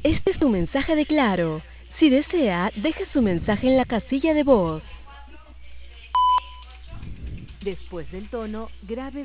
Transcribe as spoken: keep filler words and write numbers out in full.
Este es tu mensaje de Claro. Si desea, deje su mensaje en la casilla de voz. Después del tono, grabe